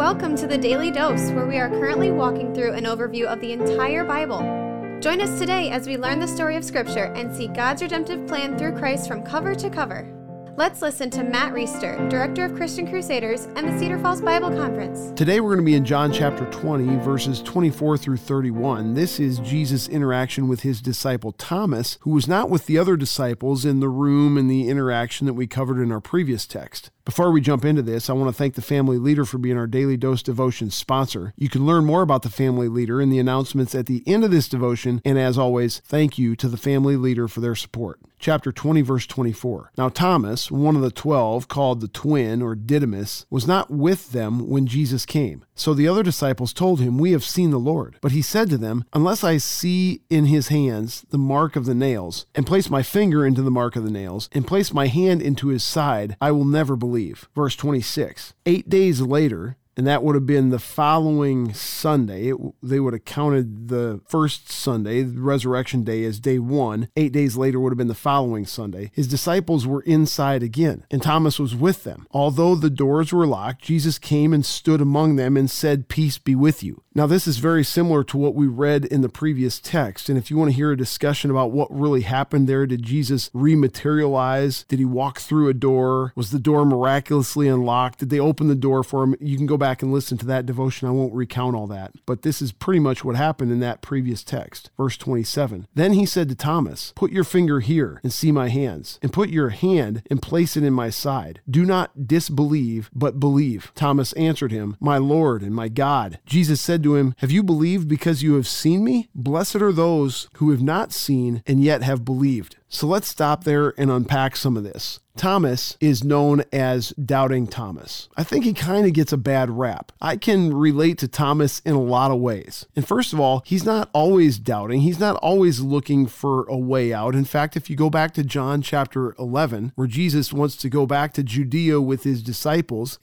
Welcome to the Daily Dose, where we are currently walking through an overview of the entire Bible. Join us today as we learn the story of Scripture and see God's redemptive plan through Christ from cover to cover. Let's listen to Matt Reister, Director of Christian Crusaders and the Cedar Falls Bible Conference. Today we're going to be in John chapter 20, verses 24 through 31. This is Jesus' interaction with his disciple Thomas, who was not with the other disciples in the room in the interaction that we covered in our previous text. Before we jump into this, I want to thank the Family Leader for being our Daily Dose devotion sponsor. You can learn more about the Family Leader in the announcements at the end of this devotion, and as always, thank you to the Family Leader for their support. Chapter 20, verse 24. Now Thomas, one of the 12, called the twin, or Didymus, was not with them when Jesus came. So the other disciples told him, "We have seen the Lord." But he said to them, "Unless I see in his hands the mark of the nails, and place my finger into the mark of the nails, and place my hand into his side, I will never believe." Verse 26. 8 days later, and that would have been the following Sunday. They would have counted the first Sunday, the resurrection day, as day one. 8 days later would have been the following Sunday. His disciples were inside again, and Thomas was with them. Although the doors were locked, Jesus came and stood among them and said, "Peace be with you." Now, this is very similar to what we read in the previous text. And if you want to hear a discussion about what really happened there, did Jesus rematerialize? Did he walk through a door? Was the door miraculously unlocked? Did they open the door for him? You can go back and listen to that devotion. I won't recount all that. But this is pretty much what happened in that previous text. Verse 27. Then he said to Thomas, "Put your finger here and see my hands, and put your hand and place it in my side. Do not disbelieve, but believe." Thomas answered him, "My Lord and my God." Jesus said to him, "Have you believed because you have seen me? Blessed are those who have not seen and yet have believed." So let's stop there and unpack some of this. Thomas is known as Doubting Thomas. I think he kind of gets a bad rap. I can relate to Thomas in a lot of ways. And first of all, he's not always doubting. He's not always looking for a way out. In fact, if you go back to John chapter 11, where Jesus wants to go back to Judea with his disciples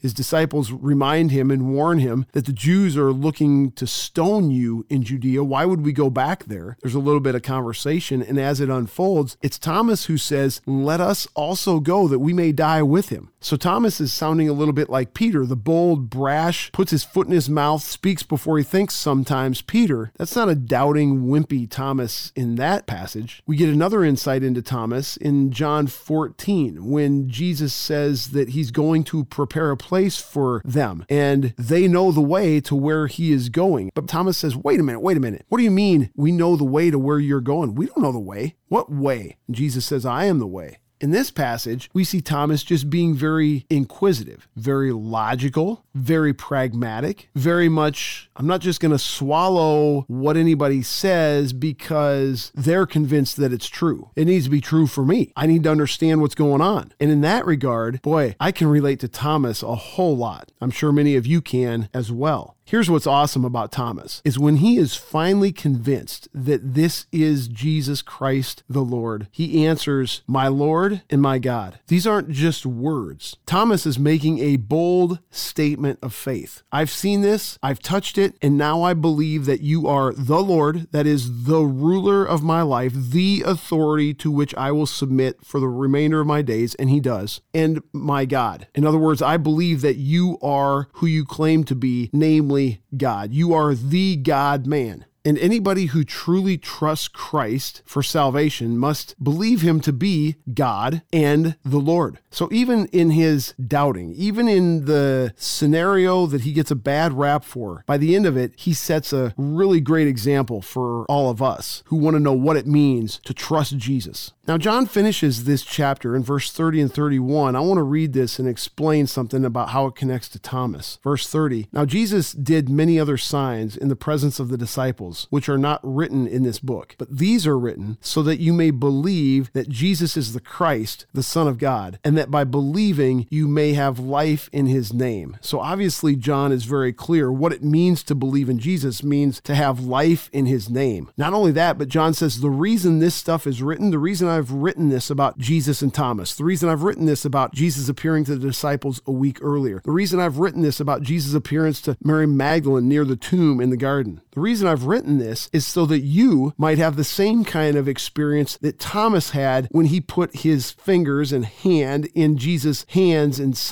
remind him and warn him that the Jews are looking to stone you in Judea. Why would we go back there? There's a little bit of conversation, and as it unfolds, it's Thomas who says, "Let us also go, that we may die with him." So Thomas is sounding a little bit like Peter, the bold, brash, puts his foot in his mouth, speaks before he thinks sometimes Peter. That's not a doubting, wimpy Thomas in that passage. We get another insight into Thomas in John 14, when Jesus says that he's going to prepare a place for them, and they know the way to where he is going. But Thomas says, wait a minute. What do you mean we know the way to where you're going? We don't know the way. What way? And Jesus says, "I am the way." In this passage, we see Thomas just being very inquisitive, very logical, very pragmatic, very much, I'm not just going to swallow what anybody says because they're convinced that it's true. It needs to be true for me. I need to understand what's going on. And in that regard, boy, I can relate to Thomas a whole lot. I'm sure many of you can as well. Here's what's awesome about Thomas, is when he is finally convinced that this is Jesus Christ the Lord, he answers, "My Lord and my God." These aren't just words. Thomas is making a bold statement of faith. I've seen this, I've touched it, and now I believe that you are the Lord, that is the ruler of my life, the authority to which I will submit for the remainder of my days, and he does, and my God. In other words, I believe that you are who you claim to be, namely God. You are the God-man. And anybody who truly trusts Christ for salvation must believe him to be God and the Lord. So even in his doubting, even in the scenario that he gets a bad rap for, by the end of it, he sets a really great example for all of us who want to know what it means to trust Jesus. Now, John finishes this chapter in verse 30 and 31. I want to read this and explain something about how it connects to Thomas. Verse 30, "Now Jesus did many other signs in the presence of the disciples, which are not written in this book. But these are written so that you may believe that Jesus is the Christ, the Son of God, and that by believing you may have life in his name." So obviously John is very clear. What it means to believe in Jesus means to have life in his name. Not only that, but John says the reason this stuff is written, the reason I've written this about Jesus and Thomas, the reason I've written this about Jesus appearing to the disciples a week earlier, the reason I've written this about Jesus' appearance to Mary Magdalene near the tomb in the garden, the reason I've written this is so that you might have the same kind of experience that Thomas had when he put his fingers and hand in Jesus' hands and side.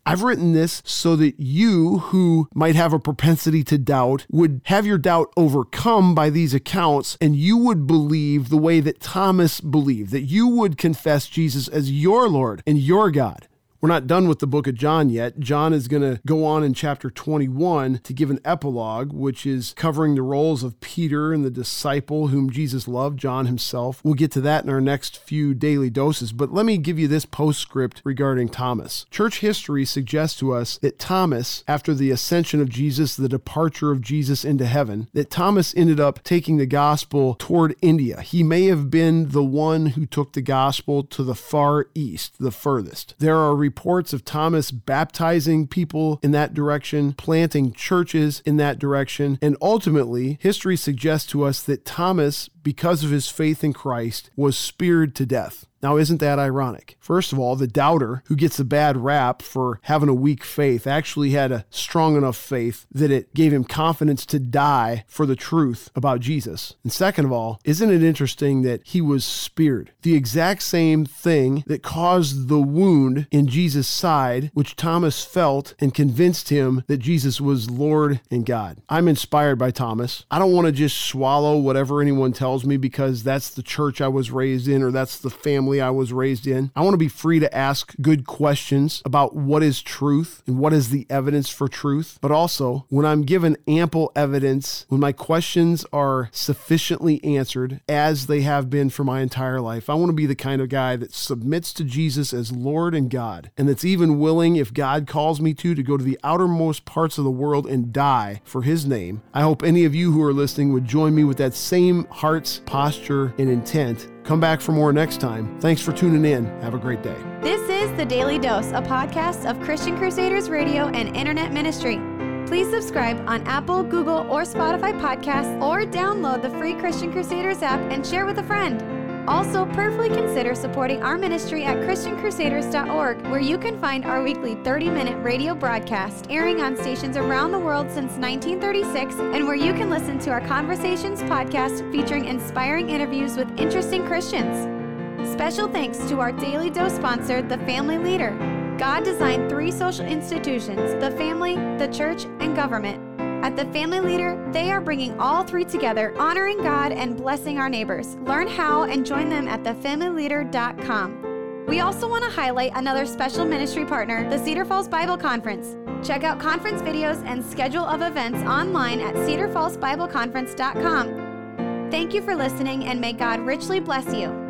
I've written this so that you, who might have a propensity to doubt, would have your doubt overcome by these accounts, and you would believe the way that Thomas believed, that you would confess Jesus as your Lord and your God. We're not done with the book of John yet. John is going to go on in chapter 21 to give an epilogue, which is covering the roles of Peter and the disciple whom Jesus loved, John himself. We'll get to that in our next few daily doses, but let me give you this postscript regarding Thomas. Church history suggests to us that Thomas, after the ascension of Jesus, the departure of Jesus into heaven, that Thomas ended up taking the gospel toward India. He may have been the one who took the gospel to the far east, the furthest. There are reports of Thomas baptizing people in that direction, planting churches in that direction, and ultimately, history suggests to us that Thomas, because of his faith in Christ, was speared to death. Now, isn't that ironic? First of all, the doubter, who gets a bad rap for having a weak faith, actually had a strong enough faith that it gave him confidence to die for the truth about Jesus. And second of all, isn't it interesting that he was speared? The exact same thing that caused the wound in Jesus' side, which Thomas felt and convinced him that Jesus was Lord and God. I'm inspired by Thomas. I don't want to just swallow whatever anyone tells me because that's the church I was raised in or that's the family I was raised in. I want to be free to ask good questions about what is truth and what is the evidence for truth. But also, when I'm given ample evidence, when my questions are sufficiently answered as they have been for my entire life, I want to be the kind of guy that submits to Jesus as Lord and God, and that's even willing, if God calls me to go to the outermost parts of the world and die for his name. I hope any of you who are listening would join me with that same heart's posture and intent. Come back for more next time. Thanks for tuning in. Have a great day. This is The Daily Dose, a podcast of Christian Crusaders Radio and Internet Ministry. Please subscribe on Apple, Google, or Spotify podcasts, or download the free Christian Crusaders app and share with a friend. Also, prayerfully consider supporting our ministry at ChristianCrusaders.org, where you can find our weekly 30-minute radio broadcast airing on stations around the world since 1936, and where you can listen to our Conversations podcast featuring inspiring interviews with interesting Christians. Special thanks to our Daily Dose sponsor, The Family Leader. God designed 3 social institutions: the family, the church, and government. At The Family Leader, they are bringing all 3 together, honoring God and blessing our neighbors. Learn how and join them at thefamilyleader.com. We also want to highlight another special ministry partner, the Cedar Falls Bible Conference. Check out conference videos and schedule of events online at cedarfallsbibleconference.com. Thank you for listening, and may God richly bless you.